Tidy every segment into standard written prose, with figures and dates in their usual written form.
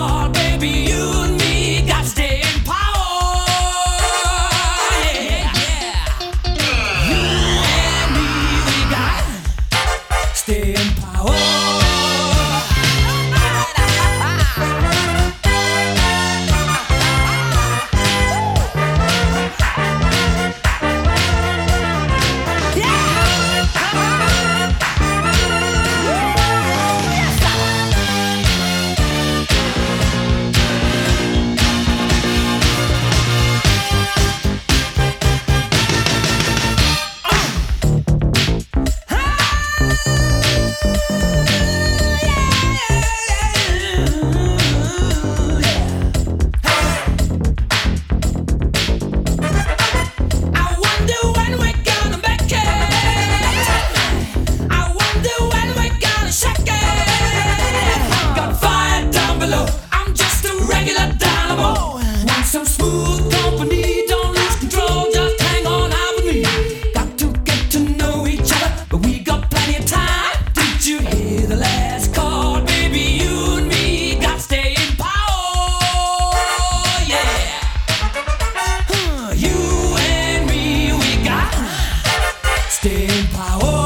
call, baby. You and me got staying power. Yeah, yeah. You and me, we got staying power. Some smooth company, don't lose control, just hang on out with me. Got to get to know each other, but we got plenty of time. Did you hear the last call, baby? You and me got staying power, yeah. You and me, we got staying power.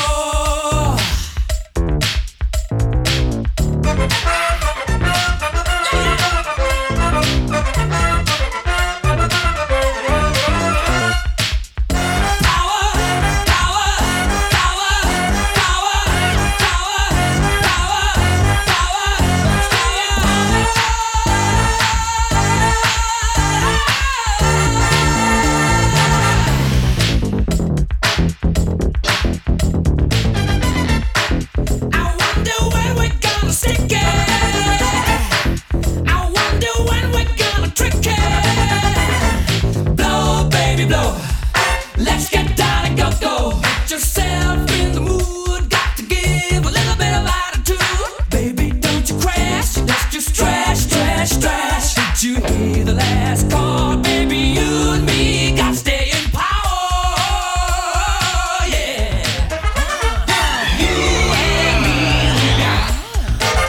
Let's get down and go, go. Get yourself in the mood. Got to give a little bit of attitude. Baby, don't you crash. Let's just trash, trash, trash. Did you hear the last call? Baby, you and me got staying power. Yeah. You and me, we got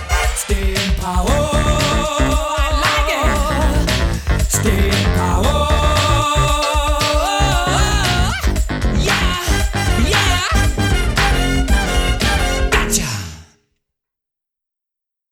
staying power. I like it. Staying power.